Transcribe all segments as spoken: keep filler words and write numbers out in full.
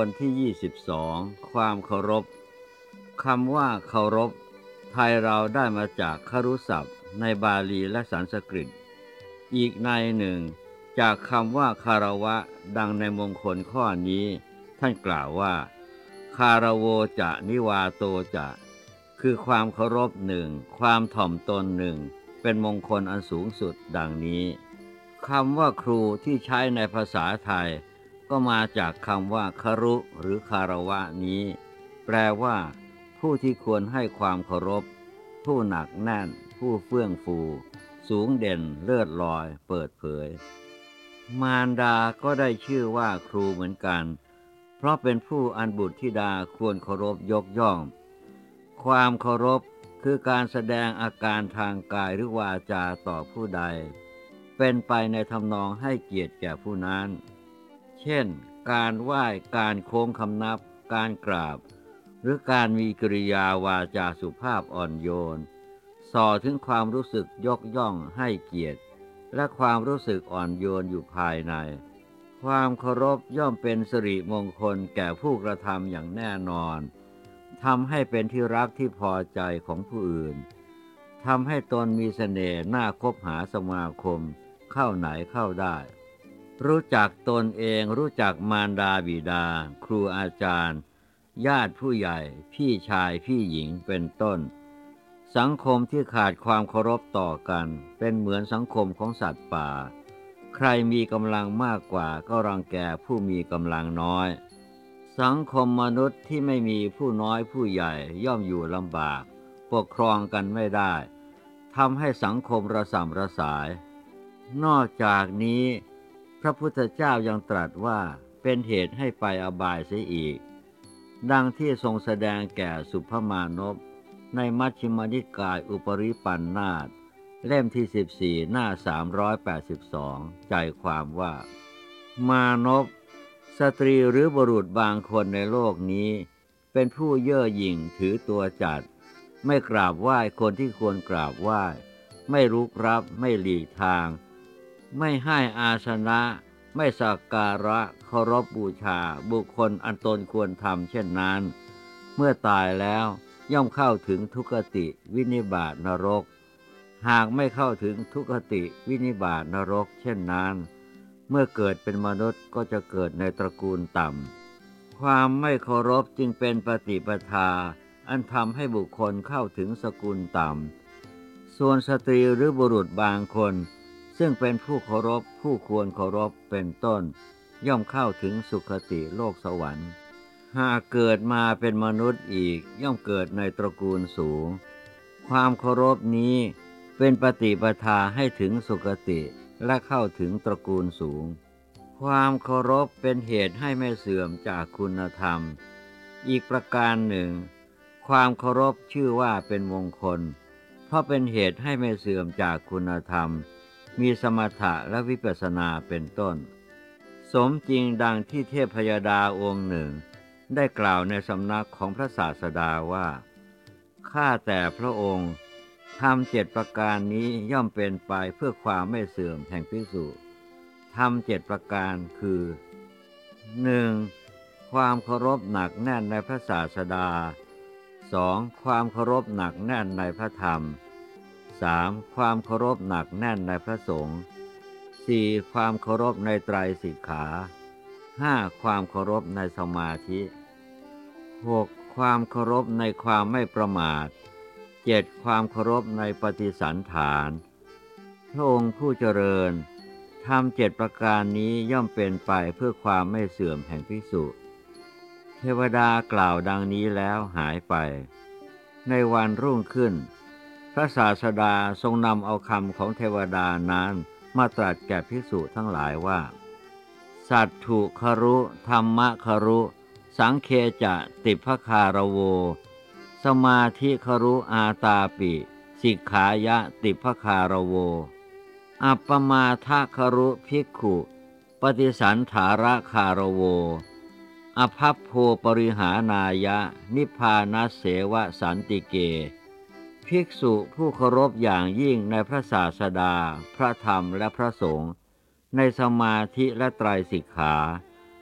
ลที่ยี่สิบสองความเคารพคำว่าเคารพไทยเราได้มาจากครุศัพท์ในบาลีและสันสกฤตอีกในหนึ่งจากคำว่าคารวะดังในมงคลข้อนี้ท่านกล่าวว่าคารโวจะนิวาโตจะคือความเคารพหนึ่งความถ่อมตนหนึ่งเป็นมงคลอันสูงสุดดังนี้คำว่าครูที่ใช้ในภาษาไทยก็มาจากคำว่าครุหรือคารวะนี้แปลว่าผู้ที่ควรให้ความเคารพผู้หนักแน่นผู้เฟื่องฟูสูงเด่นเลิศลอยเปิดเผยมารดาก็ได้ชื่อว่าครูเหมือนกันเพราะเป็นผู้อันบุตรธิดาควรเคารพยกย่องความเคารพคือการแสดงอาการทางกายหรือวาจาต่อผู้ใดเป็นไปในทำนองให้เกียรติแก่ผู้นั้นเช่นการไหว้การโค้งคำนับการกราบหรือการมีกริยาวาจาสุภาพอ่อนโยนส่อถึงความรู้สึกยกย่องให้เกียรติและความรู้สึกอ่อนโยนอยู่ภายในความเคารพย่อมเป็นสิริมงคลแก่ผู้กระทำอย่างแน่นอนทำให้เป็นที่รักที่พอใจของผู้อื่นทำให้ตนมีเสน่ห์น่าคบหาสมาคมเข้าไหนเข้าได้รู้จักตนเองรู้จักมารดาบิดาครูอาจารย์ญาติผู้ใหญ่พี่ชายพี่หญิงเป็นต้นสังคมที่ขาดความเคารพต่อกันเป็นเหมือนสังคมของสัตว์ป่าใครมีกำลังมากกว่าก็รังแกผู้มีกำลังน้อยสังคมมนุษย์ที่ไม่มีผู้น้อยผู้ใหญ่ย่อมอยู่ลำบากปกครองกันไม่ได้ทำให้สังคมระส่ำระสายนอกจากนี้พระพุทธเจ้ายังตรัสว่าเป็นเหตุให้ไปอบายเสียอีกดังที่ทรงแสดงแก่สุภมานพในมัชฌิมนิกายอุปริปันธาสเล่มที่สิบสี่หน้าสามร้อยแปดสิบสองใจความว่ามานพสตรีหรือบุรุษบางคนในโลกนี้เป็นผู้เย่อหยิ่งถือตัวจัดไม่กราบไหว้คนที่ควรกราบไหว้ไม่รุกรับไม่หลีกทางไม่ให้อาสนะไม่สักการะเคารพบูชาบุคคลอันตนควรทำเช่นนั้นเมื่อตายแล้วย่อมเข้าถึงทุกขติวินิบาตนรกหากไม่เข้าถึงทุกขติวินิบาตนรกเช่นนั้นเมื่อเกิดเป็นมนุษย์ก็จะเกิดในตระกูลต่ำความไม่เคารพจึงเป็นปฏิปทาอันทำให้บุคคลเข้าถึงสกุลต่ำส่วนสตรีหรือบุรุษบางคนซึ่งเป็นผู้เคารพผู้ควรเคารพเป็นต้นย่อมเข้าถึงสุคติโลกสวรรค์หากเกิดมาเป็นมนุษย์อีกย่อมเกิดในตระกูลสูงความเคารพนี้เป็นปฏิปทาให้ถึงสุคติและเข้าถึงตระกูลสูงความเคารพเป็นเหตุให้ไม่เสื่อมจากคุณธรรมอีกประการหนึ่งความเคารพชื่อว่าเป็นมงคลเพราะเป็นเหตุให้ไม่เสื่อมจากคุณธรรมมีสมถะและวิปัสสนาเป็นต้นสมจริงดังที่เทพยดาองค์หนึ่งได้กล่าวในสำนักของพระศาสดาว่าข้าแต่พระองค์ธรรมเจ็ดประการนี้ย่อมเป็นไปเพื่อความไม่เสื่อมแห่งภิกษุธรรมเจ็ดประการคือ หนึ่ง. ความเคารพหนักแน่นในพระศาสดา สอง. ความเคารพหนักแน่นในพระธรรม สาม. ความเคารพหนักแน่นในพระสงฆ์ สี่. ความเคารพในไตรสิกขา ห้า. ความเคารพในสมาธิ หก. ความเคารพในความไม่ประมาท เจ็ด. ความเคารพในปฏิสันฐานพระองค์ผู้เจริญธรรมเจ็ดประการนี้ย่อมเป็นไปเพื่อความไม่เสื่อมแห่งภิกษุเทวดากล่าวดังนี้แล้วหายไปในวันรุ่งขึ้นพระศาสดาทรงนำเอาคำของเทวดานั้นมาตรัสแก่ภิกษุทั้งหลายว่าสัตถุครุธรรมครุสังเคจะติภคารโวสมาธิครุอาตาปิสิกขายะติภคารโวอัปปมาทะครุภิกขุปฏิสันถาระคารโวอภัพโพปริหานายะนิพพานัสเสวะสันติเกภิกษุผู้เคารพอย่างยิ่งในพระศาสดาพระธรรมและพระสงฆ์ในสมาธิและไตรสิกขา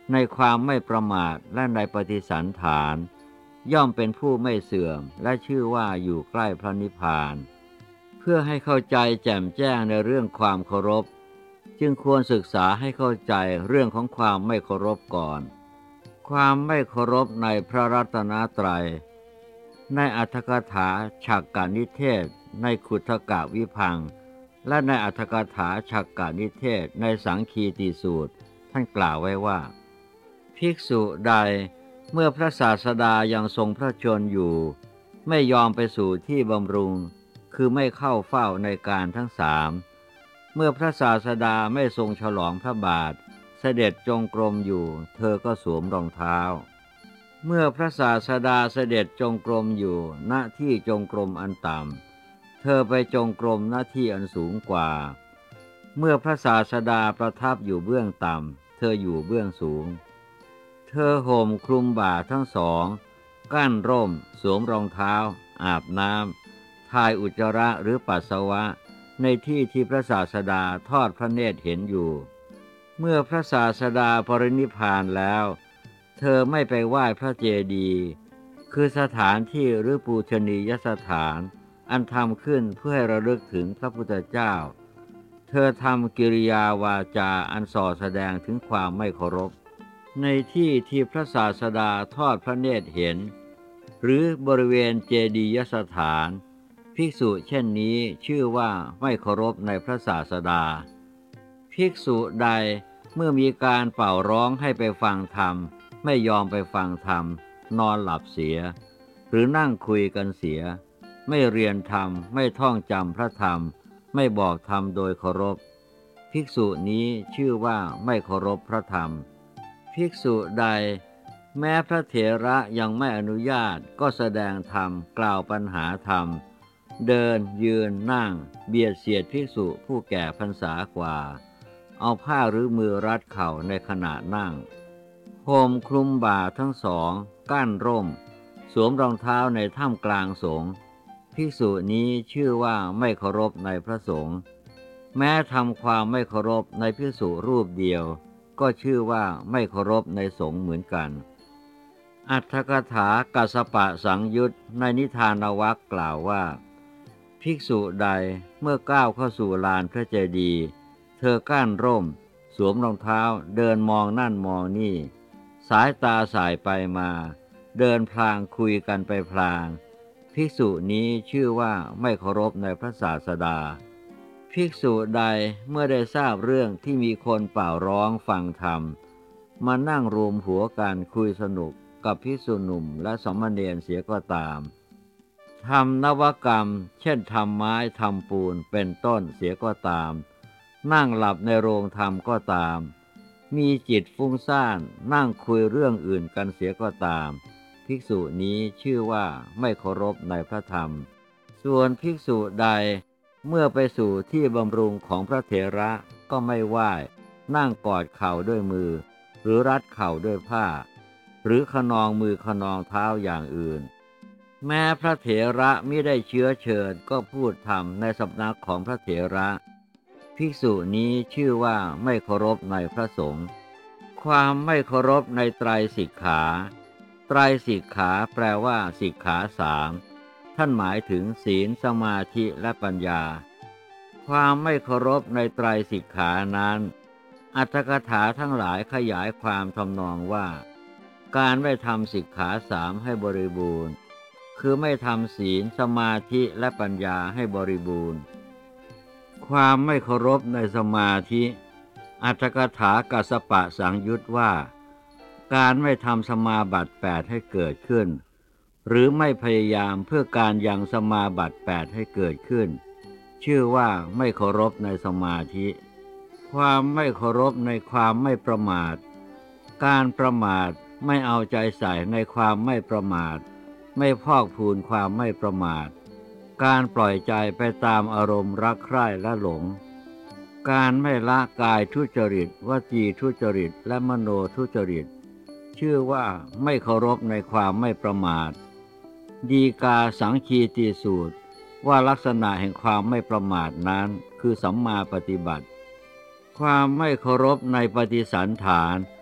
ในความไม่ประมาทและในปฏิสันฐานย่อมเป็นผู้ไม่เสื่อมและชื่อว่าอยู่ใกล้พระนิพพานเพื่อให้เข้าใจแจ่มแจ้งในเรื่องความเคารพจึงควรศึกษาให้เข้าใจเรื่องของความไม่เคารพก่อนความไม่เคารพในพระรัตนตรัยในอรรถกถาฉักกนิเทศในขุทกวิพังค์และในอรรถกถาฉักกนิเทศในสังคีติสูตรท่านกล่าวไว้ว่าภิกษุใดเมื่อพระศาสดายังทรงพระชนม์อยู่ไม่ยอมไปสู่ที่บำรุงคือไม่เข้าเฝ้าในการทั้งสามเมื่อพระศาสดาไม่ทรงฉลองพระบาทเสด็จจงกรมอยู่เธอก็สวมรองเท้าเมื่อพระศาสดาเสด็จจงกรมอยู่ณที่จงกรมอันต่ำเธอไปจงกรมณที่อันสูงกว่าเมื่อพระศาสดาประทับอยู่เบื้องต่ำเธออยู่เบื้องสูงเธอห่มคลุมบ่าทั้งสองกั้นร่มสวมรองเท้าอาบน้ำถ่ายอุจจาระหรือปัสสาวะในที่ที่พระศาสดาทอดพระเนตรเห็นอยู่เมื่อพระศาสดาปรินิพพานแล้วเธอไม่ไปไหว้พระเจดีย์คือสถานที่หรือปูชนียสถานอันทำขึ้นเพื่อให้ระลึกถึงพระพุทธเจ้าเธอทำกิริยาวาจาอันส่อแสดงถึงความไม่เคารพในที่ที่พระศาสดาทอดพระเนตรเห็นหรือบริเวณเจดียสถานภิกษุเช่นนี้ชื่อว่าไม่เคารพในพระศาสดาภิกษุใดเมื่อมีการเป่าร้องให้ไปฟังธรรมไม่ยอมไปฟังธรรมนอนหลับเสียหรือนั่งคุยกันเสียไม่เรียนธรรมไม่ท่องจำพระธรรมไม่บอกธรรมโดยเคารพภิกษุนี้ชื่อว่าไม่เคารพพระธรรมภิกษุใดแม้พระเถระยังไม่อนุญาตก็แสดงธรรมกล่าวปัญหาธรรมเดินยืนนั่งเบียดเสียดภิกษุผู้แก่พรรษากว่าเอาผ้าหรือมือรัดเข่าในขณะนั่งห่มคลุมบ่าทั้งสองกั้นร่มสวมรองเท้าในท่ามกลางสงฆ์ภิกษุนี้ชื่อว่าไม่เคารพในพระสงฆ์แม้ทำความไม่เคารพในภิกษุรูปเดียวก็ชื่อว่าไม่เคารพในสงฆ์เหมือนกันอรรถกถากัสสปะสังยุตในนิทานวรรคกล่าวว่าภิกษุใดเมื่อก้าวเข้าสู่ลานพระเจดีย์เธอก้านร่มสวมรองเท้าเดินมองนั่นมองนี่สายตาสายไปมาเดินพลางคุยกันไปพลางภิกษุนี้ชื่อว่าไม่เคารพในพระศาสดาภิกษุใดเมื่อได้ทราบเรื่องที่มีคนเป่าร้องฟังธรรมมานั่งรวมหัวกันคุยสนุกกับภิกษุหนุ่มและสมณเณรเสียก็ตามทำนวกรรมเช่นทำไม้ทำปูนเป็นต้นเสียก็ตามนั่งหลับในโรงธรรมก็ตามมีจิตฟุ้งซ่านนั่งคุยเรื่องอื่นกันเสียก็ตามภิกษุนี้ชื่อว่าไม่เคารพในพระธรรมส่วนภิกษุใดเมื่อไปสู่ที่บำรุงของพระเถระก็ไม่ไหว้นั่งกอดเข่าด้วยมือหรือรัดเข่าด้วยผ้าหรือขนองมือขนองเท้าอย่างอื่นแม้พระเถระมิได้เชื้อเชิญก็พูดธรรมในสำนักของพระเถระภิกษุนี้ชื่อว่าไม่เคารพในพระสงฆ์ความไม่เคารพในไตรสิกขาไตรสิกขาแปลว่าสิกขาสามท่านหมายถึงศีลสมาธิและปัญญาความไม่เคารพในไตรสิกขานั้นอรรถกถาทั้งหลายขยายความทำนองว่าการไม่ทำสิกขาสามให้บริบูรณ์คือไม่ทำศีลสมาธิและปัญญาให้บริบูรณ์ความไม่เคารพในสมาธิอรรถกถากัสสปะสังยุตว่าการไม่ทำสมาบัติแปดให้เกิดขึ้นหรือไม่พยายามเพื่อการยังสมาบัติแปดให้เกิดขึ้นชื่อว่าไม่เคารพในสมาธิความไม่เคารพในความไม่ประมาทการประมาทไม่เอาใจใส่ในความไม่ประมาทไม่พอกพูนความไม่ประมาทการปล่อยใจไปตามอารมณ์รักใคร่และหลงการไม่ละกายทุจริตวจีทุจริตและมโนทุจริตชื่อว่าไม่เคารพในความไม่ประมาทดีกาสังคีติสูตรว่าลักษณะแห่งความไม่ประมาทนั้นคือสัมมาปฏิบัติความไม่เคารพในปฏิสันฐาน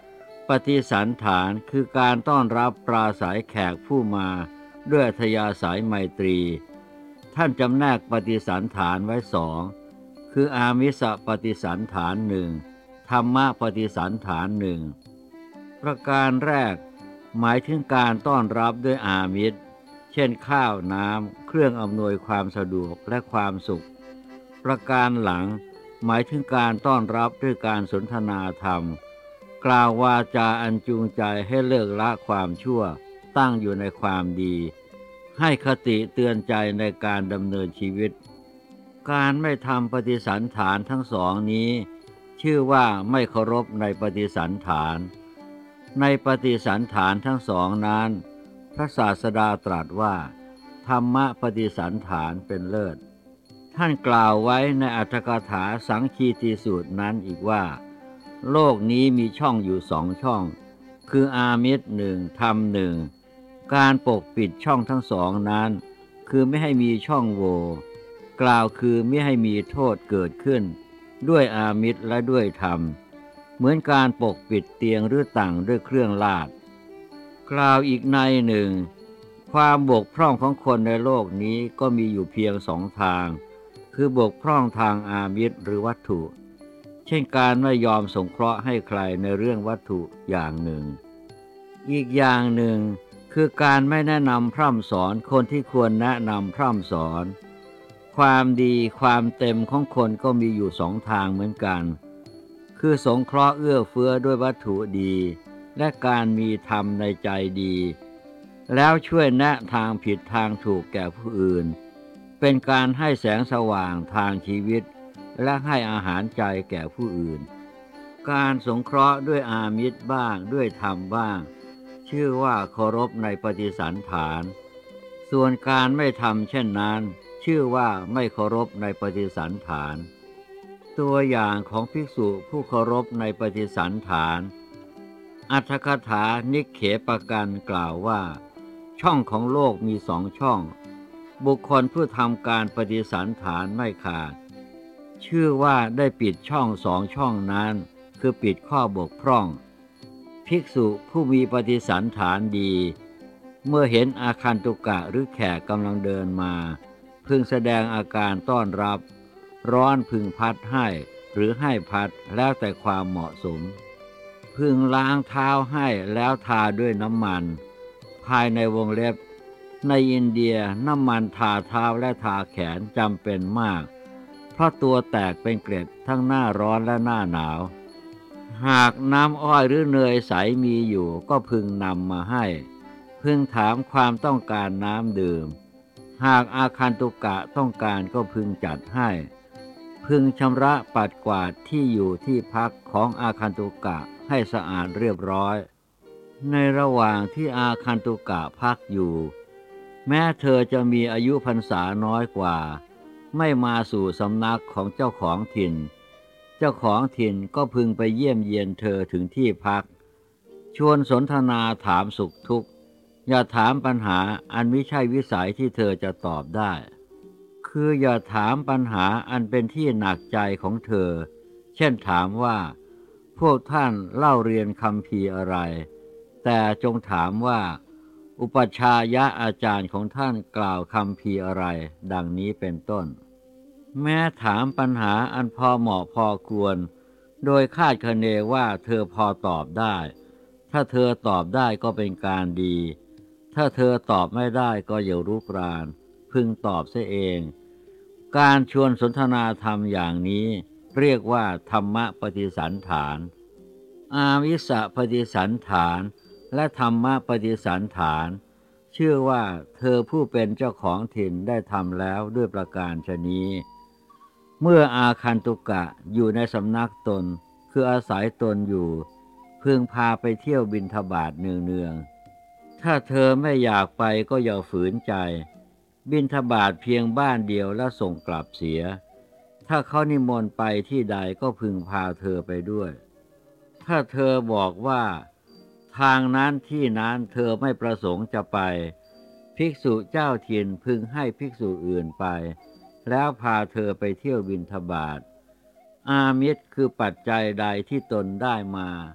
ปฏิสันฐานคือการต้อนรับปราศัยแขกผู้มาด้วยอัธยาศัยไมตรีท่านจำแนกปฏิสันฐานไว้สองคืออามิสปฏิสันฐานหนึ่งธรรมปฏิสันฐานหนึ่งประการแรกหมายถึงการต้อนรับด้วยอามิสเช่นข้าวน้ำเครื่องอำนวยความสะดวกและความสุขประการหลังหมายถึงการต้อนรับด้วยการสนทนาธรรมกล่าววาจาอันจูงใจให้เลิกละความชั่วตั้งอยู่ในความดีให้คติเตือนใจในการดำเนินชีวิตการไม่ทำปฏิสันฐานทั้งสองนี้ชื่อว่าไม่เคารพในปฏิสันฐานในปฏิสันฐานทั้งสองนั้นพระศาสดาตรัสว่าธรรมปฏิสันฐานเป็นเลิศท่านกล่าวไว้ในอรรถกถาสังคีติสูตรนั้นอีกว่าโลกนี้มีช่องอยู่สองช่องคืออามิสหนึ่งธรรมหนึ่งการปกปิดช่องทั้งสองนั้นคือไม่ให้มีช่องโหว่กล่าวคือไม่ให้มีโทษเกิดขึ้นด้วยอามิสและด้วยธรรมเหมือนการปกปิดเตียงหรือตั่งด้วยเครื่องลาดกล่าวอีกในหนึ่งความบกพร่องของคนในโลกนี้ก็มีอยู่เพียงสองทางคือบกพร่องทางอามิสหรือวัตถุเช่นการไม่ยอมสงเคราะห์ให้ใครในเรื่องวัตถุอย่างหนึ่งอีกอย่างหนึ่งคือการไม่แนะนำพร่ำสอนคนที่ควรแนะนำพร่ำสอนความดีความเต็มของคนก็มีอยู่สองทางเหมือนกันคือสงเคราะห์เอื้อเฟื้อด้วยวัตถุดีและการมีธรรมในใจดีแล้วช่วยแนะทางผิดทางถูกแก่ผู้อื่นเป็นการให้แสงสว่างทางชีวิตและให้อาหารใจแก่ผู้อื่นการสงเคราะห์ด้วยอามิสบ้างด้วยธรรมบ้างชื่อว่าเคารพในปฏิสันฐานส่วนการไม่ทำเช่นนั้นชื่อว่าไม่เคารพในปฏิสันฐานตัวอย่างของภิกษุผู้เคารพในปฏิสันฐานอรรถกถานิเขปกันกล่าวว่าช่องของโลกมีสองช่องบุคคลผู้ทำการปฏิสันฐานไม่ขาดชื่อว่าได้ปิดช่องสองช่องนั้นคือปิดข้อบกพร่องภิกษุผู้มีปฏิสันฐานดีเมื่อเห็นอาคันตุกะหรือแขกกำลังเดินมาพึงแสดงอาการต้อนรับร้อนพึงพัดให้หรือให้พัดแล้วแต่ความเหมาะสมพึงล้างเท้าให้แล้วทาด้วยน้ำมันภายในวงเล็บในอินเดียน้ำมันทาเท้าและทาแขนจำเป็นมากเพราะตัวแตกเป็นเกล็ดทั้งหน้าร้อนและหน้าหนาวหากน้ำอ้อยหรือเนยใสมีอยู่ก็พึงนำมาให้พึงถามความต้องการน้ำดื่มหากอาคันตุกะต้องการก็พึงจัดให้พึงชำระปัดกวาดที่อยู่ที่พักของอาคันตุกะให้สะอาดเรียบร้อยในระหว่างที่อาคันตุกะพักอยู่แม้เธอจะมีอายุพรรษาน้อยกว่าไม่มาสู่สำนักของเจ้าของถิ่นเจ้าของถิ่นก็พึงไปเยี่ยมเยียนเธอถึงที่พักชวนสนทนาถามสุขทุกข์อย่าถามปัญหาอันไม่ใช่วิสัยที่เธอจะตอบได้คืออย่าถามปัญหาอันเป็นที่หนักใจของเธอเช่นถามว่าพวกท่านเล่าเรียนคัมภีร์อะไรแต่จงถามว่าอุปัชฌายะอาจารย์ของท่านกล่าวคัมภีร์อะไรดังนี้เป็นต้นแม้ถามปัญหาอันพอเหมาะพอควรโดยคาดคะเนว่าเธอพอตอบได้ถ้าเธอตอบได้ก็เป็นการดีถ้าเธอตอบไม่ได้ก็อย่ารุกรานพึงตอบเสียเองการชวนสนทนาธรรมอย่างนี้เรียกว่าธรรมปฏิสันฐานอาวิสปฏิสันฐานและธรรมปฏิสันฐานเชื่อว่าเธอผู้เป็นเจ้าของถิ่นได้ทำแล้วด้วยประการฉะนี้เมื่ออาคันตุกะอยู่ในสำนักตนคืออาศัยตนอยู่พึงพาไปเที่ยวบิณฑบาตเนืองๆถ้าเธอไม่อยากไปก็อย่าฝืนใจบิณฑบาตเพียงบ้านเดียวแล้วส่งกลับเสียถ้าเขานิมนต์ไปที่ใดก็พึงพาเธอไปด้วยถ้าเธอบอกว่าทางนั้นที่นั้นเธอไม่ประสงค์จะไปภิกษุเจ้าถิ่นพึงให้ภิกษุอื่นไปแล้วพาเธอไปเที่ยวบิณฑบาตอามิสคือปัจจัยใดที่ตนได้มา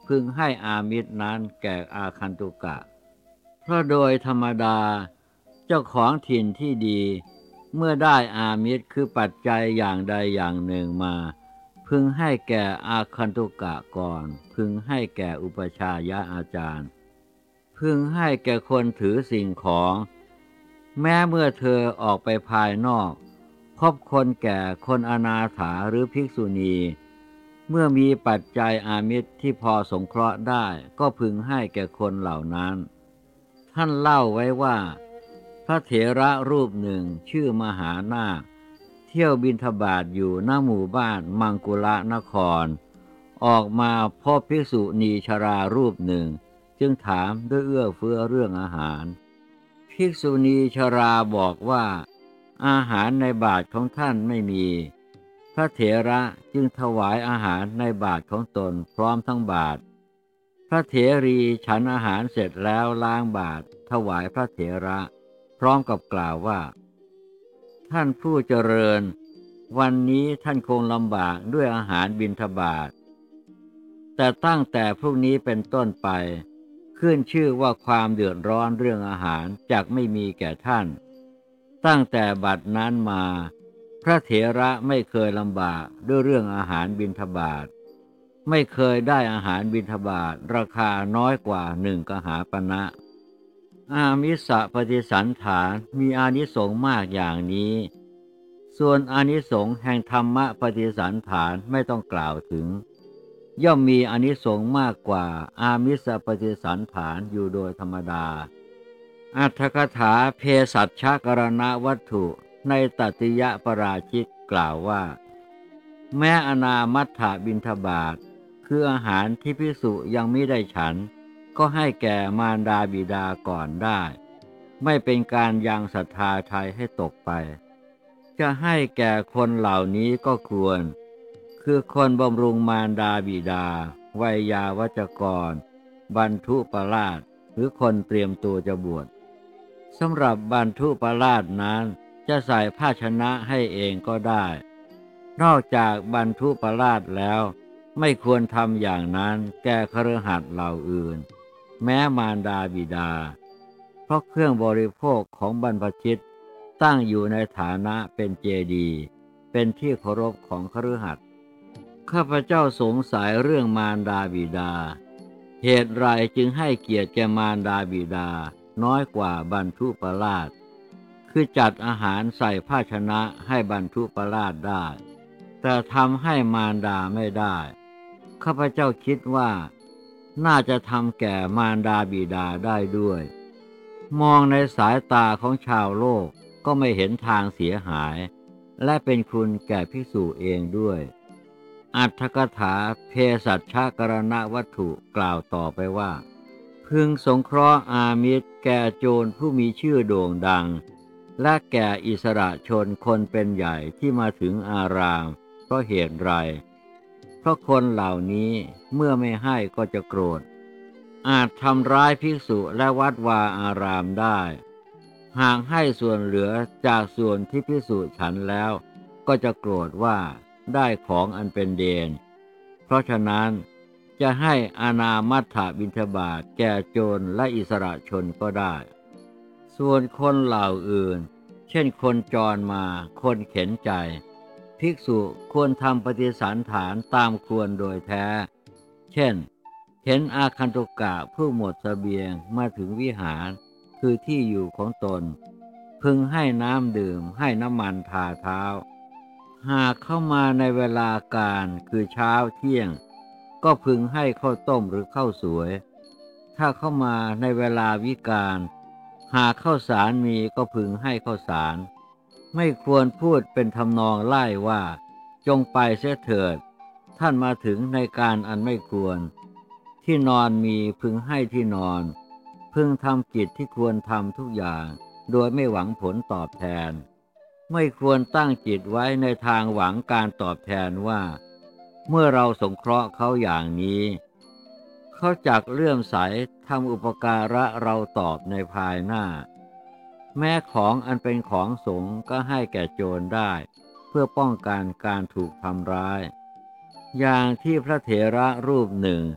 พึงให้อามิสนั้นแก่อาคันตุกะเพราะโดยธรรมดาเจ้าของถิ่นที่ดีเมื่อได้อามิสคือปัจจัยอย่างใดอย่างหนึ่งมาพึงให้แก่อาคันตุกะก่อนพึงให้แก่อุปชายะอาจารย์พึงให้แก่คนถือสิ่งของแม้เมื่อเธอออกไปภายนอกพบคนแก่คนอนาถาหรือภิกษุณีเมื่อมีปัจจัยอามิสที่พอสงเคราะห์ได้ก็พึงให้แก่คนเหล่านั้นท่านเล่าไว้ว่าพระเถระรูปหนึ่งชื่อมหานาคเที่ยวบิณฑบาตอยู่ณหมู่บ้านมังกุลนครออกมาพบภิกษุณีชรารูปหนึ่งจึงถามด้วยเอื้อเฟื้อเรื่องอาหารภิกษุณีชราบอกว่าอาหารในบาตรของท่านไม่มีพระเถระจึงถวายอาหารในบาตรของตนพร้อมทั้งบาตรพระเถรีฉันอาหารเสร็จแล้วล้างบาตรถวายพระเถระพร้อมกับกล่าวว่าท่านผู้เจริญวันนี้ท่านคงลำบากด้วยอาหารบิณฑบาตแต่ตั้งแต่พรุ่งนี้เป็นต้นไปขึ้นชื่อว่าความเดือดร้อนเรื่องอาหารจักไม่มีแก่ท่านตั้งแต่บัดนั้นมาพระเถระไม่เคยลำบากด้วยเรื่องอาหารบิณฑบาตไม่เคยได้อาหารบิณฑบาตราคาน้อยกว่าหนึ่งกหาปณะอามิสปฏิสันฐานมีอานิสงส์มากอย่างนี้ส่วนอานิสงส์แห่งธรรมปฏิสันฐานไม่ต้องกล่าวถึงย่อมมีอานิสงส์มากกว่าอามิสปฏิสันฐานอยู่โดยธรรมดาอัตถกถาเภสัชชกรณวัตถุในตติยปราชิกกล่าวว่าแม้อนามัตถบิณฑบาตคืออาหารที่ภิกษุยังไม่ได้ฉันก็ให้แก่มารดาบิดาก่อนได้ไม่เป็นการยังศรัทธาไทยให้ตกไปจะให้แก่คนเหล่านี้ก็ควรคือคนบำรุงมารดาบิดาวัยยาวัจกรบรรทุปราชหรือคนเตรียมตัวจะบวชสำหรับบรรทุปราชนั้นจะใส่ภาชนะให้เองก็ได้นอกจากบรรทุปราชแล้วไม่ควรทำอย่างนั้นแก่คฤหัสถ์เหล่าอื่นแม้มารดาบิดาเพราะเครื่องบริโภคของบรรพชิตตั้งอยู่ในฐานะเป็นเจดีย์เป็นที่เคารพของคฤหัสถ์ข้าพเจ้าสงสัยเรื่องมารดาบิดาเหตุไรจึงให้เกียรติแก่มารดาบิดาน้อยกว่าบรรทุปราชคือจัดอาหารใส่ภาชนะให้บรรทุปราชได้แต่ทำให้มารดาไม่ได้ข้าพเจ้าคิดว่าน่าจะทำแก่มารดาบิดาได้ด้วยมองในสายตาของชาวโลกก็ไม่เห็นทางเสียหายและเป็นคุณแก่ภิกษุเองด้วยอัตถกถาเภสัชชกรณวัตถุกล่าวต่อไปว่าพึงสงเคราะห์อามิสแก่โจรผู้มีชื่อโด่งดังและแก่อิสระชนคนเป็นใหญ่ที่มาถึงอารามเพราะเหตุไรเพราะคนเหล่านี้เมื่อไม่ให้ก็จะโกรธอาจทำร้ายภิกษุและวัดวาอารามได้หากให้ส่วนเหลือจากส่วนที่ภิกษุฉันแล้วก็จะโกรธว่าได้ของอันเป็นเดชเพราะฉะนั้นจะให้อานามัตถบิณฑบาตแก่โจรและอิสระชนก็ได้ส่วนคนเหล่าอื่นเช่นคนจรมาคนเข็นใจภิกษุควรทำปฏิสันฐานตามควรโดยแท้เช่นเห็นอาคันตุกะผู้หมดเสบียงมาถึงวิหารคือที่อยู่ของตนพึงให้น้ำดื่มให้น้ำมันทาเท้าหากเข้ามาในเวลาการคือเช้าเที่ยงก็พึงให้ข้าวต้มหรือข้าวสวยถ้าเข้ามาในเวลาวิกาลหากข้าวสารมีก็พึงให้ข้าวสารไม่ควรพูดเป็นทำนองไล่ว่าจงไปเสียเถิดท่านมาถึงในการอันไม่ควรที่นอนมีพึงให้ที่นอนพึงทำกิจที่ควรทำทุกอย่างโดยไม่หวังผลตอบแทนไม่ควรตั้งจิตไว้ในทางหวังการตอบแทนว่าเมื่อเราสงเคราะห์เขาอย่างนี้เขาจักเลื่อมใสทำอุปการะเราตอบในภายหน้าแม้ของอันเป็นของสงฆ์ก็ให้แก่โจรได้เพื่อป้องกันการถูกทำร้ายอย่างที่พระเถระรูปหนึ่ง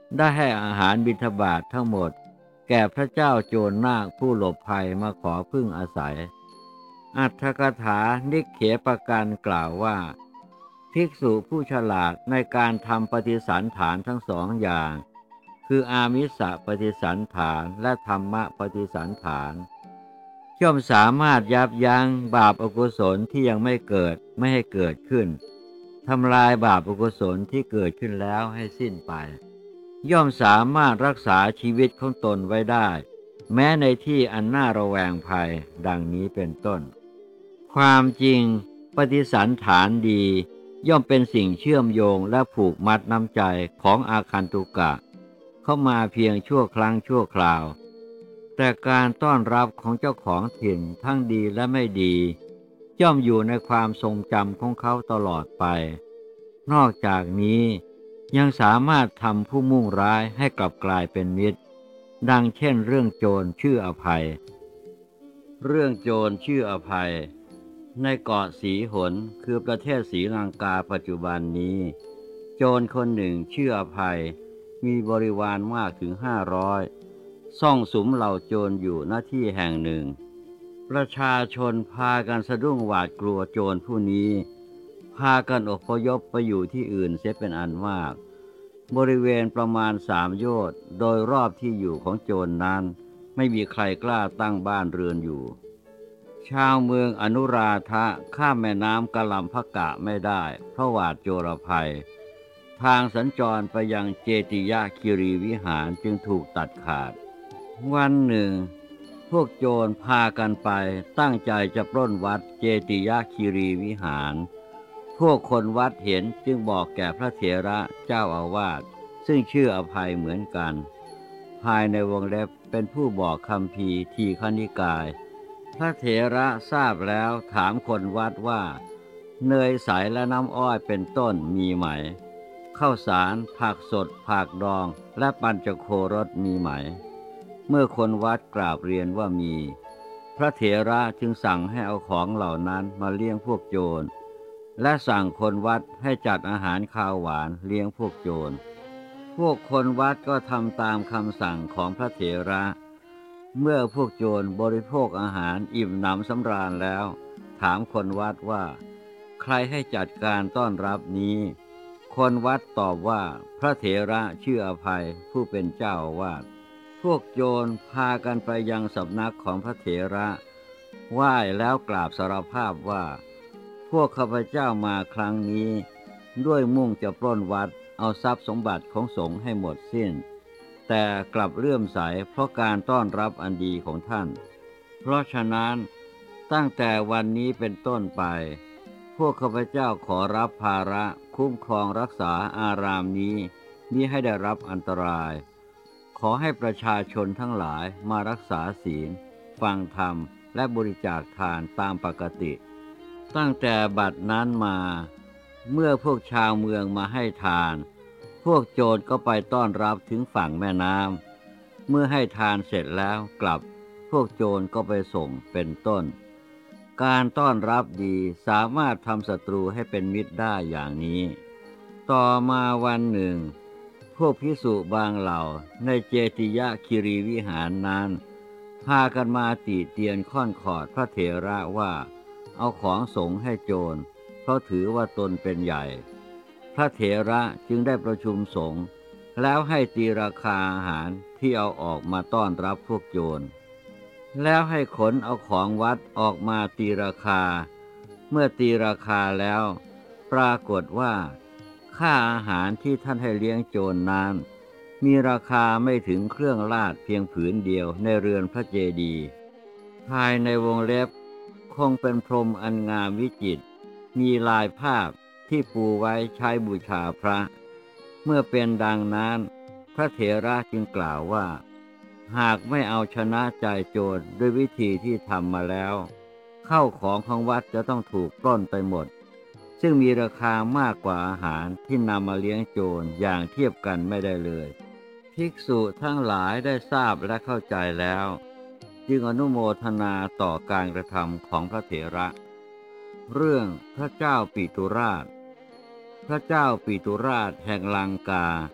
ได้ให้อาหารบิณฑบาตทั้งหมดแก่พระเจ้าโจรนาคผู้หลบภัยมาขอพึ่งอาศัยอัตถกถานิเขปกันกล่าวว่าภิกษุผู้ฉลาดในการทำปฏิสันฐานทั้งสองอย่างคืออามิสปฏิสันฐานและธรรมปฏิสันฐานย่อมสามารถยับยั้งบาปอกุศลที่ยังไม่เกิดไม่ให้เกิดขึ้นทำลายบาปอกุศลที่เกิดขึ้นแล้วให้สิ้นไปย่อมสามารถรักษาชีวิตของตนไว้ได้แม้ในที่อันน่าระแวงภัยดังนี้เป็นต้นความจริงปฏิสันฐานดีย่อมเป็นสิ่งเชื่อมโยงและผูกมัดน้ำใจของอาคันตุกะเข้ามาเพียงชั่วครั้งชั่วคราวแต่การต้อนรับของเจ้าของถิ่นทั้งดีและไม่ดีย่อมอยู่ในความทรงจำของเขาตลอดไปนอกจากนี้ยังสามารถทำผู้มุ่งร้ายให้กลับกลายเป็นมิตรดังเช่นเรื่องโจรชื่ออภัยเรื่องโจรชื่ออภัยในเกาะสีหนคือประเทศศรีลังกาปัจจุบันนี้โจรคนหนึ่งชื่ออภัยมีบริวารมากถึงห้าร้อยซ่องสุมเหล่าโจรอยู่หน้าที่แห่งหนึ่งประชาชนพากันสะดุ้งหวาดกลัวโจรผู้นี้พากันอพยพไปอยู่ที่อื่นเสียเป็นอันมากบริเวณประมาณสามโยชน์โดยรอบที่อยู่ของโจรนั้นไม่มีใครกล้าตั้งบ้านเรือนอยู่ชาวเมืองอนุราธะข้ามแม่น้ำกะลัมพกะไม่ได้เพราะหวาดโจรภัยทางสัญจรไปยังเจติยคีรีวิหารจึงถูกตัดขาดวันหนึ่งพวกโจรพากันไปตั้งใจจะปล้นวัดเจติยคีรีวิหารพวกคนวัดเห็นจึงบอกแก่พระเถระเจ้าอาวาสซึ่งชื่ออภัยเหมือนกันภายในวงเล็บเป็นผู้บอกคัมภีร์ทีฆนิกายพระเถระทราบแล้วถามคนวัดว่าเนยใสและน้ำอ้อยเป็นต้นมีไหมข้าวสารผักสดผักดองและปัญจโครสมีไหมเมื่อคนวัดกราบเรียนว่ามีพระเถระจึงสั่งให้เอาของเหล่านั้นมาเลี้ยงพวกโจรและสั่งคนวัดให้จัดอาหารคาวหวานเลี้ยงพวกโจรพวกคนวัดก็ทำตามคำสั่งของพระเถระเมื่อพวกโจรบริโภคอาหารอิ่มหนำสำราญแล้วถามคนวัดว่าใครให้จัดการต้อนรับนี้คนวัดตอบว่าพระเถระชื่ออภัยผู้เป็นเจ้าอาวาสพวกโจรพากันไปยังสำนักของพระเถระไหว้แล้วกราบสารภาพว่าพวกข้าพเจ้ามาครั้งนี้ด้วยมุ่งจะปล้นวัดเอาทรัพย์สมบัติของสงฆ์ให้หมดสิ้นแต่กลับเลื่อมใสเพราะการต้อนรับอันดีของท่านเพราะฉะนั้นตั้งแต่วันนี้เป็นต้นไปพวกข้าพเจ้าขอรับภาระคุ้มครองรักษาอารามนี้มิให้ได้รับอันตรายขอให้ประชาชนทั้งหลายมารักษาศีลฟังธรรมและบริจาคทานตามปกติตั้งแต่บัดนั้นมาเมื่อพวกชาวเมืองมาให้ทานพวกโจรก็ไปต้อนรับถึงฝั่งแม่น้ำเมื่อให้ทานเสร็จแล้วกลับพวกโจรก็ไปส่งเป็นต้นการต้อนรับดีสามารถทำศัตรูให้เป็นมิตรได้อย่างนี้ต่อมาวันหนึ่งพวกภิกษุบางเหล่าในเจติยคีรีวิหารนั้นพากันมาติเตียนค่อนขอดพระเถระว่าเอาของสงฆ์ให้โจรเพราะถือว่าตนเป็นใหญ่พระเถระจึงได้ประชุมสงฆ์แล้วให้ตีราคาอาหารที่เอาออกมาต้อนรับพวกโจรแล้วให้ขนเอาของวัดออกมาตีราคาเมื่อตีราคาแล้วปรากฏว่าค่าอาหารที่ท่านให้เลี้ยงโจรนั้นมีราคาไม่ถึงเครื่องลาดเพียงผืนเดียวในเรือนพระเจดีย์ภายในวงเล็บคงเป็นพรมอันงามวิจิตรมีลายภาพที่ปูไว้ใช้บูชาพระเมื่อเป็นดังนั้นพระเถระจึงกล่าวว่าหากไม่เอาชนะใจโจรด้วยวิธีที่ทำมาแล้วข้าวของของวัดจะต้องถูกปล้นไปหมดซึ่งมีราคามากกว่าอาหารที่นำมาเลี้ยงโจรอย่างเทียบกันไม่ได้เลยภิกษุทั้งหลายได้ทราบและเข้าใจแล้วจึงอนุโมทนาต่อการกระทำของพระเถระเรื่องพระเจ้าปิตุราชพระเจ้าปิตุราชแห่งลังกา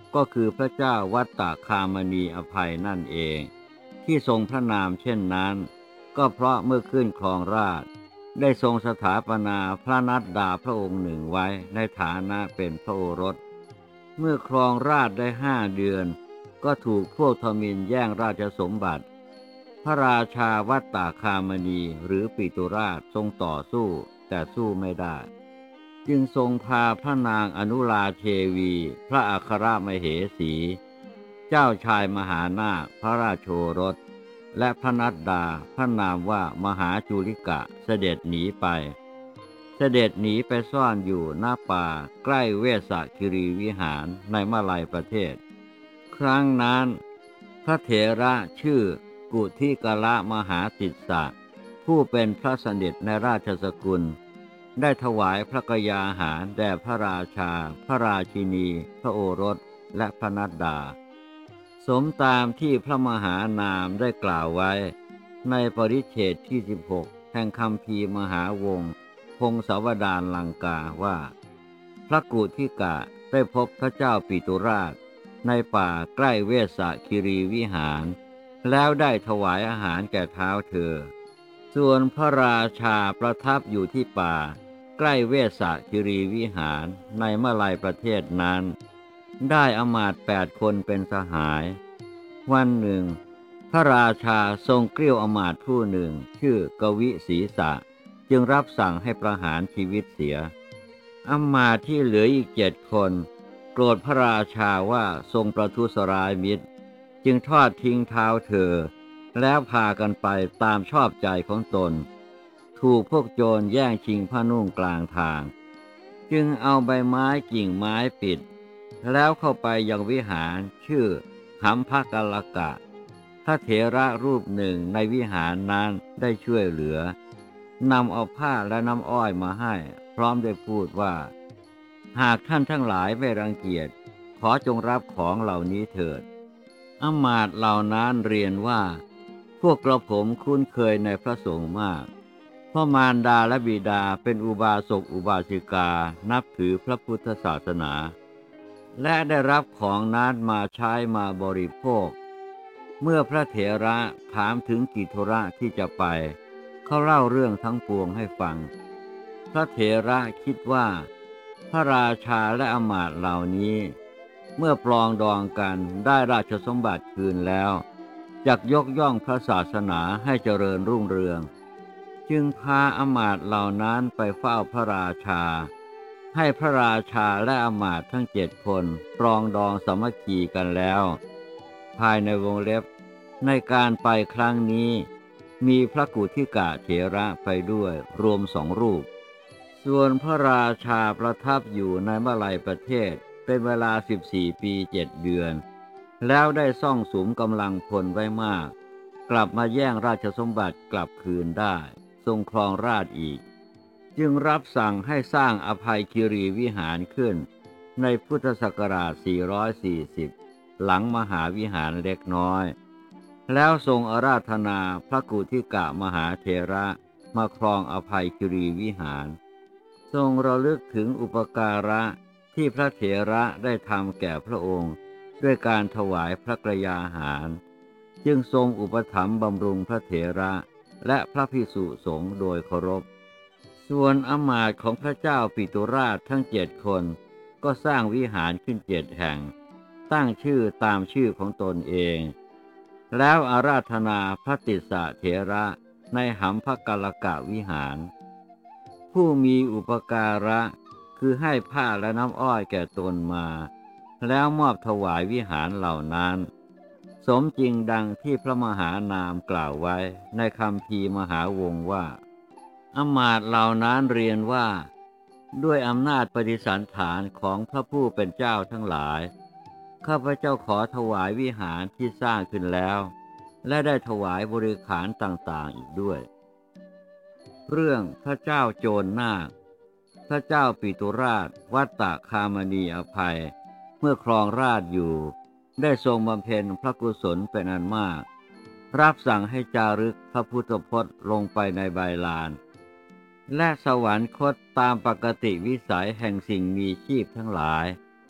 ก็คือพระเจ้าวัตตคามณีอภัยนั่นเองที่ทรงพระนามเช่นนั้นก็เพราะเมื่อขึ้นครองราชย์ได้ทรงสถาปนาพระนัดดาพระองค์หนึ่งไว้ในฐานะเป็นพระโอรสเมื่อครองราชย์ได้ห้าเดือนก็ถูกพวกทมิฬแย่งราชสมบัติพระราชาวัตตคามณีหรือปิตุราชทรงต่อสู้แต่สู้ไม่ได้จึงทรงพาพระนางอนุราเทวีพระอัครมเหสีเจ้าชายมหานาคพระราชโอรสและพระนัดดาพระนามว่ามหาจุลิกะเสด็จหนีไปเสด็จหนีไปซ่อนอยู่หน้าป่าใกล้เวสสคิรีวิหารในมลายประเทศครั้งนั้นพระเถระชื่อกุทิกละมหาติสสะผู้เป็นพระสนิทในราชสกุลได้ถวายพระกยาหารแด่พระราชาพระราชินีพระโอรสและพระนัดดาสมตามที่พระมหานามได้กล่าวไว้ในปริเฉดที่สิบหกแห่งคัมภีร์มหาวงศ์พงศาวดารลังกาว่าพระกุทิกะได้พบพระเจ้าปิตุราชในป่าใกล้เวสสคิรีวิหารแล้วได้ถวายอาหารแก่เท้าเธอส่วนพระราชาประทับอยู่ที่ป่าใกล้เวสสคิรีวิหารในมลายประเทศนั้นได้อมาตย์แปดคนเป็นสหายวันหนึ่งพระราชาทรงเกลี้ยวอมาตย์ผู้หนึ่งชื่อกวิศีสะจึงรับสั่งให้ประหารชีวิตเสียอมาตย์ที่เหลืออีกเจ็ดคนโกรธพระราชาว่าทรงประทุษร้ายมิตรจึงทอดทิ้งเท้าเธอแล้วพากันไปตามชอบใจของตนถูกพวกโจรแย่งชิงผ้านุ่งกลางทางจึงเอาใบไม้กิ่งไม้ปิดแล้วเข้าไปยังวิหารชื่อหัมภกัลลกะพระเถระรูปหนึ่งในวิหารนั้นได้ช่วยเหลือนำเอาผ้าและน้ำอ้อยมาให้พร้อมได้พูดว่าหากท่านทั้งหลายไม่รังเกียจขอจงรับของเหล่านี้เถิดอมาตย์เหล่านั้นเรียนว่าพวกกระผมคุ้นเคยในพระสงฆ์มากเพราะมารดาและบิดาเป็นอุบาสกอุบาสิกานับถือพระพุทธศาสนาและได้รับของนั้นมาใช้มาบริโภคเมื่อพระเถระถามถึงกิจธุระที่จะไปเขาเล่าเรื่องทั้งปวงให้ฟังพระเถระคิดว่าพระราชาและอมาตย์เหล่านี้เมื่อปลองดองกันได้ราชสมบัติคืนแล้วจักยกย่องพระศาสนาให้เจริญรุ่งเรืองจึงพาอมาตย์เหล่านั้นไปเฝ้าพระราชาให้พระราชาและอมาตย์ทั้งเจ็ดคนปรองดองสามัคคีกันแล้วภายในวงเล็บในการไปครั้งนี้มีพระกุทิกะเถระไปด้วยรวมสองรูปส่วนพระราชาประทับอยู่ในมลายประเทศเป็นเวลาสิบสี่ปีเจ็ดเดือนแล้วได้ซ่องสุมกำลังพลไว้มากกลับมาแย่งราชสมบัติกลับคืนได้ทรงครองราชย์อีกจึงรับสั่งให้สร้างอภัยคิรีวิหารขึ้นในพุทธศักราชสี่ร้อยสี่สิบหลังมหาวิหารเล็กน้อยแล้วทรงอาราธนาพระกุทิกะมหาเถระมาครองอภัยคิรีวิหารทรงระลึกถึงอุปการะที่พระเถระได้ทำแก่พระองค์ด้วยการถวายพระกยาหารจึงทรงอุปถัมภ์บำรุงพระเถระและพระภิกษุสงฆ์โดยเคารพส่วนอมาตย์ของพระเจ้าปิตุราชทั้งเจ็ดคนก็สร้างวิหารขึ้นเจ็ดแห่งตั้งชื่อตามชื่อของตนเองแล้วอาราธนาพระติสสะเถระในหัมภกัลลกะวิหารผู้มีอุปการะคือให้ผ้าและน้ำอ้อยแก่ตนมาแล้วมอบถวายวิหารเหล่านั้นสมจริงดังที่พระมหานามกล่าวไว้ในคัมภีร์มหาวงศ์ว่าอมาตย์เหล่านั้นเรียนว่าด้วยอำนาจปฏิสันฐานของพระผู้เป็นเจ้าทั้งหลายข้าพเจ้าขอถวายวิหารที่สร้างขึ้นแล้วและได้ถวายบริขารต่างๆอีกด้วยเรื่องพระเจ้าโจรนาคพระเจ้าปิตุราชวัตตคามณีอภัยเมื่อครองราชย์อยู่ได้ทรงบำเพ็ญพระกุศลเป็นอันมากรับสั่งให้จารึกพระพุทธพจน์ลงไปในใบลานและสวรรคตตามปกติวิสัยแห่งสิ่งมีชีพทั้งหลาย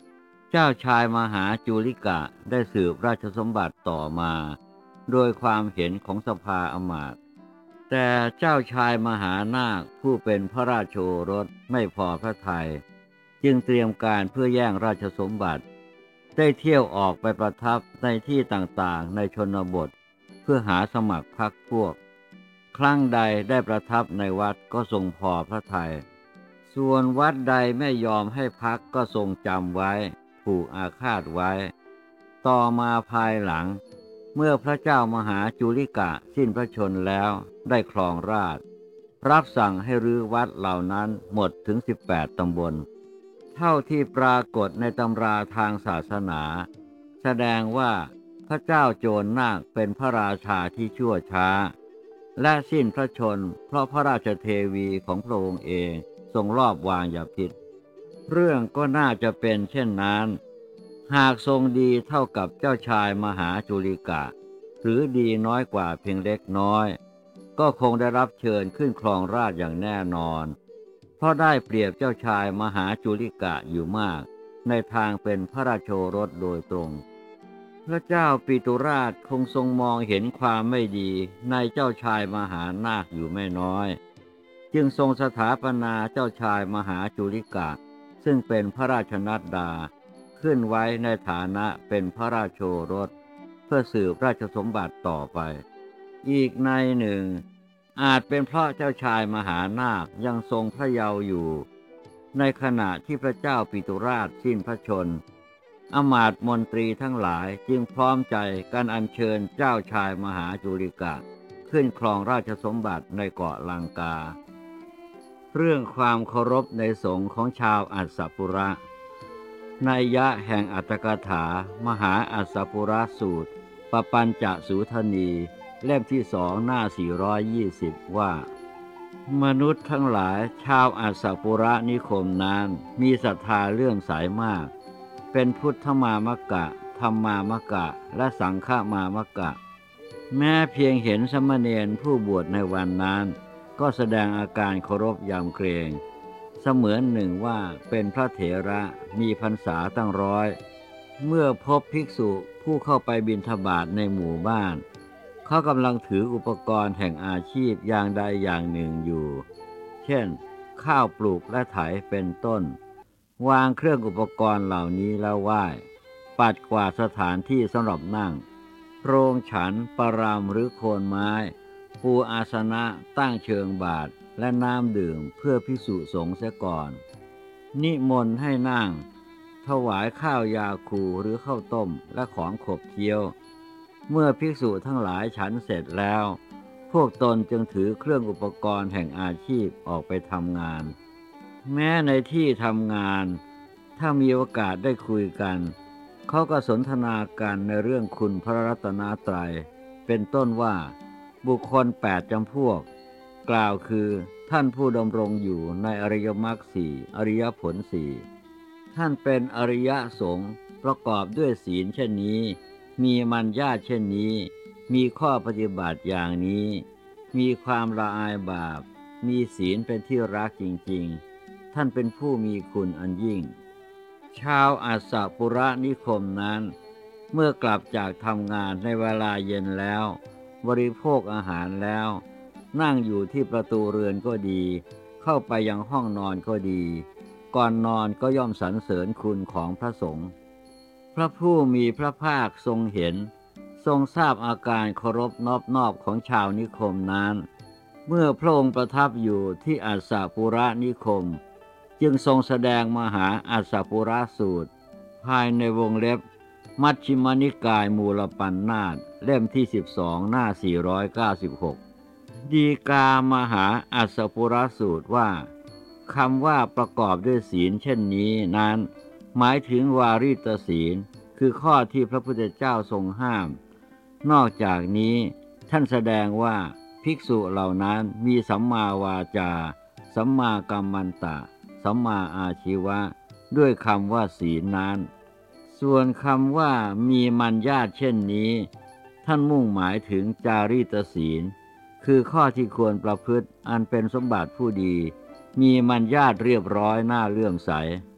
เจ้าชายมหาจุลิกะได้สืบราชสมบัติต่อมาโดยความเห็นของสภาอมาตย์แต่เจ้าชายมหานาคผู้เป็นพระราชโอรสไม่พอพระทัยจึงเตรียมการเพื่อแย่งราชสมบัติได้เที่ยวออกไปประทับในที่ต่างๆในชนบทเพื่อหาสมัครพรรคพวกครั้งใดได้ประทับในวัดก็ทรงพอพระทัยส่วนวัดใดไม่ยอมให้พักก็ทรงจำไว้ผูกอาฆาตไว้ต่อมาภายหลังเมื่อพระเจ้ามหาจุลิกะสิ้นพระชนม์แล้วได้ครองราชย์รับสั่งให้รื้อวัดเหล่านั้นหมดถึงสิบแปดตำบลเท่าที่ปรากฏในตำราทางศาสนาแสดงว่าพระเจ้าโจรนาคเป็นพระราชาที่ชั่วช้าและสิ้นพระชนม์เพราะพระราชเทวีของพระองค์เองทรงลอบวางยาพิษเรื่องก็น่าจะเป็นเช่นนั้นหากทรงดีเท่ากับเจ้าชายมหาจุลิกะหรือดีน้อยกว่าเพียงเล็กน้อยก็คงได้รับเชิญขึ้นครองราชย์อย่างแน่นอนเพราะได้เปรียบเจ้าชายมหาจุลิกะอยู่มากในทางเป็นพระราชโอรสโดยตรงพระเจ้าปิตุราชคงทรงมองเห็นความไม่ดีในเจ้าชายมหานาคอยู่ไม่น้อยจึงทรงสถาปนาเจ้าชายมหาจุลิกะซึ่งเป็นพระราชนัดดาขึ้นไว้ในฐานะเป็นพระราชโอรสเพื่อสืบราชสมบัติต่อไปอีกในหนึ่งอาจเป็นเพราะเจ้าชายมหานาคยังทรงพระเยาว์อยู่ในขณะที่พระเจ้าปิตุราชสิ้นพระชนม์อมาตย์มนตรีทั้งหลายจึงพร้อมใจกันอัญเชิญเจ้าชายมหาจุลิกะขึ้นครองราชสมบัติในเกาะลังกาเรื่องความเคารพในสงฆ์ของชาวอัสสปุระนัยยะแห่งอัตถกถามหาอัสสปุระสูตรปปัญจสูทนีเล่มที่สองหน้าสี่ร้อยยี่สิบว่ามนุษย์ทั้งหลายชาวอัสสปุระนิคมนั้นมีศรัทธาเลื่อมใสมากเป็นพุทธมามกะธัมมามกะและสังฆมามกะแม้เพียงเห็นสมณเณรผู้บวชในวันนั้นก็แสดงอาการเคารพยำเกรงเสมือนหนึ่งว่าเป็นพระเถระมีพรรษาตั้งร้อยเมื่อพบภิกษุผู้เข้าไปบิณฑบาตในหมู่บ้านเขากำลังถืออุปกรณ์แห่งอาชีพอย่างใดอย่างหนึ่งอยู่เช่นข้าวปลูกและไถเป็นต้นวางเครื่องอุปกรณ์เหล่านี้แล้วไหว้ปัดกวาดสถานที่สำหรับนั่งโรงฉันปรามหรือโคนไม้ปูอาสนะตั้งเชิงบาตรและน้ำดื่มเพื่อภิกษุสงฆ์เสียก่อนนิมนต์ให้นั่งถวายข้าวยาคูหรือข้าวต้มและของขบเคี้ยวเมื่อภิกษุทั้งหลายฉันเสร็จแล้วพวกตนจึงถือเครื่องอุปกรณ์แห่งอาชีพออกไปทำงานแม้ในที่ทำงานถ้ามีโอกาสได้คุยกันเขาก็สนทนากันในเรื่องคุณพระรัตนตรัยเป็นต้นว่าบุคคลแปดจำพวกกล่าวคือท่านผู้ดำรงอยู่ในอริยมรรคสี่อริยผลสี่ท่านเป็นอริยสงฆ์ประกอบด้วยศีลเช่นนี้มีมัญญาเช่นนี้มีข้อปฏิบัติอย่างนี้มีความละอายบาปมีศีลเป็นที่รักจริงๆท่านเป็นผู้มีคุณอันยิ่งชาวอัสสปุระนิคมนั้นเมื่อกลับจากทำงานในเวลาเย็นแล้วบริโภคอาหารแล้วนั่งอยู่ที่ประตูเรือนก็ดีเข้าไปยังห้องนอนก็ดีก่อนนอนก็ย่อมสรรเสริญคุณของพระสงฆ์พระผู้มีพระภาคทรงเห็นทรงทราบอาการเคารพนอบนอบของชาวนิคมนั้นเมื่อพระองค์ประทับอยู่ที่อัสสปุระนิคมจึงทรงแสดงมหาอัสสปุระสูตรภายในวงเล็บมัชฌิมนิกายมูลปัณนาถเล่มที่สิบสองหน้าสี่ร้อยเก้าสิบหกดีกามหาอัสสปุระสูตรว่าคำว่าประกอบด้วยศีลเช่นนี้นั้นหมายถึงวาริตศีลคือข้อที่พระพุทธเจ้าทรงห้ามนอกจากนี้ท่านแสดงว่าภิกษุเหล่านั้นมีสัมมาวาจาสัมมากัมมันตะสัมมาอาชีวะด้วยคำว่าศีลนั้นส่วนคำว่ามีมัญญาเช่นนี้ท่านมุ่งหมายถึงจารีตศีลคือข้อที่ควรประพฤติอันเป็นสมบัติผู้ดีมีมัญญาเรียบร้อยน่าเลื่อมใส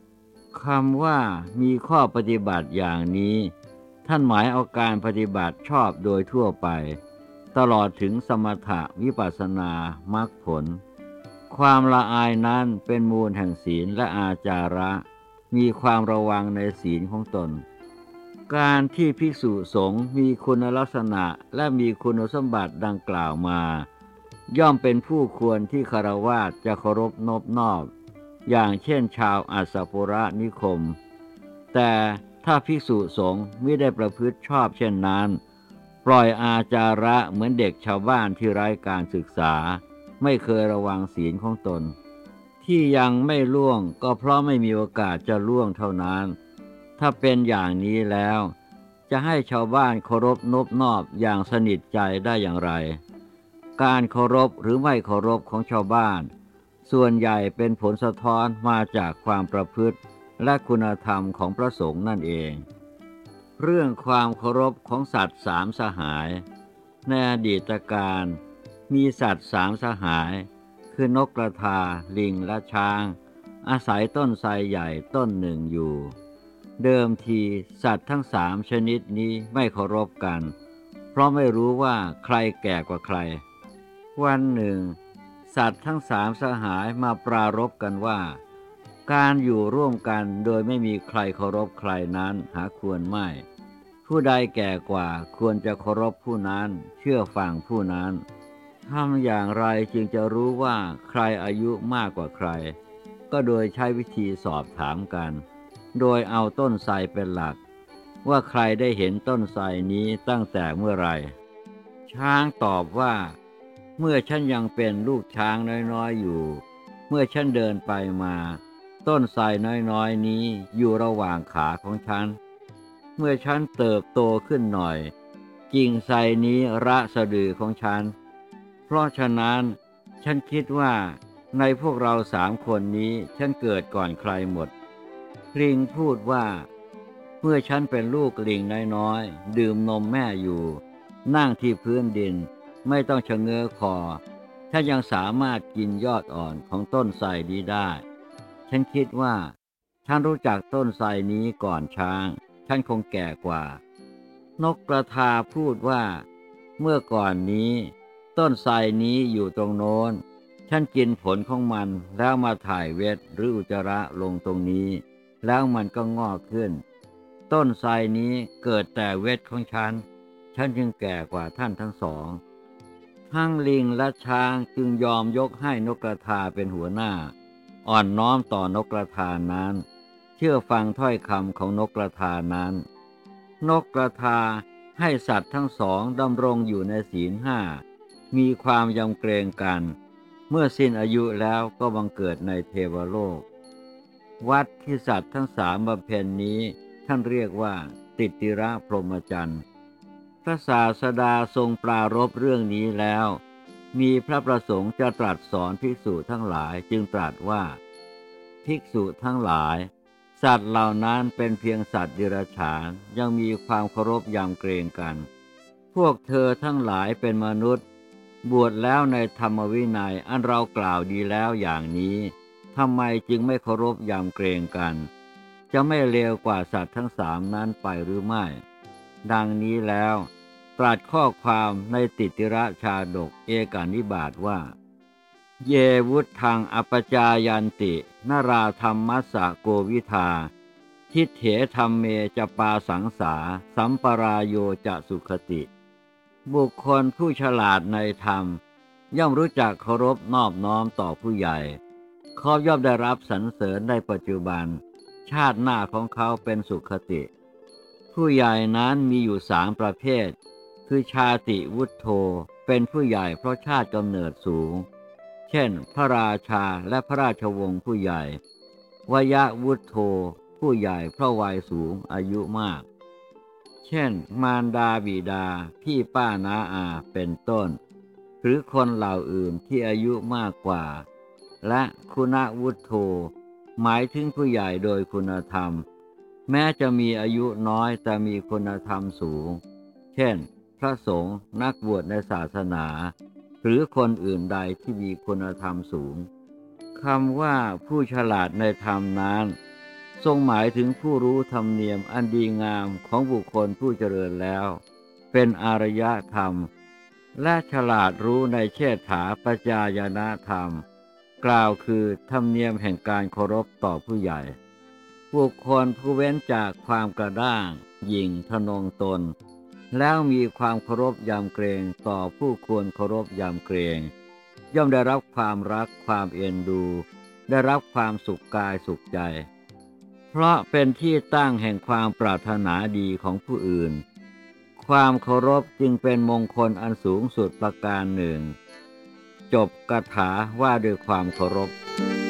คำว่ามีข้อปฏิบัติอย่างนี้ท่านหมายเอาการปฏิบัติชอบโดยทั่วไปตลอดถึงสมถะวิปัสสนามรรคผลความละอายนั้นเป็นมูลแห่งศีลและอาจาระมีความระวังในศีลของตนการที่ภิกษุสงฆ์มีคุณลักษณะและมีคุณสมบัติดังกล่าวมาย่อมเป็นผู้ควรที่ฆราวาสจะเคารพนบนอบอย่างเช่นชาวอัสสปุระนิคมแต่ถ้าภิกษุสงฆ์ไม่ได้ประพฤติชอบเช่นนั้นปล่อยอาจาระเหมือนเด็กชาวบ้านที่ไร้การศึกษาไม่เคยระวังศีลของตนที่ยังไม่ล่วงก็เพราะไม่มีโอกาสจะล่วงเท่านั้นถ้าเป็นอย่างนี้แล้วจะให้ชาวบ้านเคารพนบนอบอย่างสนิทใจได้อย่างไรการเคารพหรือไม่เคารพของชาวบ้านส่วนใหญ่เป็นผลสะท้อนมาจากความประพฤติและคุณธรรมของพระสงฆ์นั่นเองเรื่องความเคารพของสัตว์สามสหายในอดีตการมีสัตว์สามสหายคือนกกระทาลิงและช้างอาศัยต้นไทรใหญ่ต้นหนึ่งอยู่เดิมทีสัตว์ทั้งสามชนิดนี้ไม่เคารพกันเพราะไม่รู้ว่าใครแก่กว่าใครวันหนึ่งสัตว์ทั้งสามสหายมาปรารภกันว่าการอยู่ร่วมกันโดยไม่มีใครเคารพใครนั้นหาควรไม่ผู้ใดแก่กว่าควรจะเคารพผู้นั้นเชื่อฟังผู้นั้นทำอย่างไรจึงจะรู้ว่าใครอายุมากกว่าใครก็โดยใช้วิธีสอบถามกันโดยเอาต้นไทรเป็นหลักว่าใครได้เห็นต้นไทรนี้ตั้งแต่เมื่อไรช้างตอบว่าเมื่อฉันยังเป็นลูกช้างน้อยๆอยู่เมื่อฉันเดินไปมาต้นไทรน้อยๆนี้อยู่ระหว่างขาของฉันเมื่อฉันเติบโตขึ้นหน่อยกิ่งไทรนี้ระสะดือของฉันเพราะฉะนั้นฉันคิดว่าในพวกเราสามคนนี้ฉันเกิดก่อนใครหมดลิงพูดว่าเมื่อฉันเป็นลูกลิงน้อยๆดื่มนมแม่อยู่นั่งที่พื้นดินไม่ต้องชะเง้อคอฉันยังสามารถกินยอดอ่อนของต้นไทรนี้ได้ฉันคิดว่าฉันรู้จักต้นไทรนี้ก่อนช้างฉันคงแก่กว่านกกระทาพูดว่าเมื่อก่อนนี้ต้นไทรนี้อยู่ตรงโน้นฉันกินผลของมันแล้วมาถ่ายเวทหรืออุจจาระลงตรงนี้แล้วมันก็งอกขึ้นต้นไทรนี้เกิดแต่เวทของฉันฉันจึงแก่กว่าท่านทั้งสองทั้งลิงและช้างจึงยอมยกให้นกกระทาเป็นหัวหน้าอ่อนน้อมต่อนกกระทานั้นเชื่อฟังถ้อยคำของนกกระทานั้นนกกระทาให้สัตว์ทั้งสองดำรงอยู่ในศีลห้ามีความยำเกรงกันเมื่อสิ้นอายุแล้วก็บังเกิดในเทวโลกวัดที่สัตว์ทั้งสามบำเพ็ญนี้ท่านเรียกว่าติติระพรหมจรรย์พระศาสดาทรงปรารภเรื่องนี้แล้วมีพระประสงค์จะตรัสสอนภิกษุทั้งหลายจึงตรัสว่าภิกษุทั้งหลายสัตว์เหล่านั้นเป็นเพียงสัตว์เดรัจฉานยังมีความเคารพยำเกรงกันพวกเธอทั้งหลายเป็นมนุษย์บวชแล้วในธรรมวินัยอันเรากล่าวดีแล้วอย่างนี้ทำไมจึงไม่เคารพยำเกรงกันจะไม่เลวกว่าสัตว์ทั้งสามนั้นไปหรือไม่ดังนี้แล้วตรัสข้อความในติติระชาดกเอกานิบาตว่าเยวุธังอัปปจายันตินราธัมมัสสะโกวิทาทิฏเถธัมเมจะปาสังสาสัมปรายโยจะสุขติบุคคลผู้ฉลาดในธรรมย่อมรู้จักเคารพนอบน้อมต่อผู้ใหญ่เขาย่อมได้รับสรรเสริญในปัจจุบันชาติหน้าของเขาเป็นสุขติผู้ใหญ่นั้นมีอยู่สามประเภทคือชาติวุฒโธเป็นผู้ใหญ่เพราะชาติกำเนิดสูงเช่นพระราชาและพระราชวงศ์ผู้ใหญ่วยวุฒโธผู้ใหญ่เพราะวัยสูงอายุมากเช่นมารดาบิดาพี่ป้าน้าอาเป็นต้นหรือคนเหล่าอื่นที่อายุมากกว่าและคุณวุฒโธหมายถึงผู้ใหญ่โดยคุณธรรมแม้จะมีอายุน้อยแต่มีคุณธรรมสูงเช่นพระสงฆ์นักบวชในศาสนาหรือคนอื่นใดที่มีคุณธรรมสูงคำว่าผู้ฉลาดในธรรมนั้นทรงหมายถึงผู้รู้ธรรมเนียมอันดีงามของบุคคลผู้เจริญแล้วเป็นอารยธรรมและฉลาดรู้ในเชษฐาปัจจายนธรรมกล่าวคือธรรมเนียมแห่งการเคารพต่อผู้ใหญ่บุคคลผู้เว้นจากความกระด้างหยิ่งทะนงตนแล้วมีความเคารพยำเกรงต่อผู้ควรเคารพยำเกรงย่อมได้รับความรักความเอ็นดูได้รับความสุขกายสุขใจเพราะเป็นที่ตั้งแห่งความปรารถนาดีของผู้อื่นความเคารพจึงเป็นมงคลอันสูงสุดประการหนึ่งจบคาถาว่าด้วยความเคารพ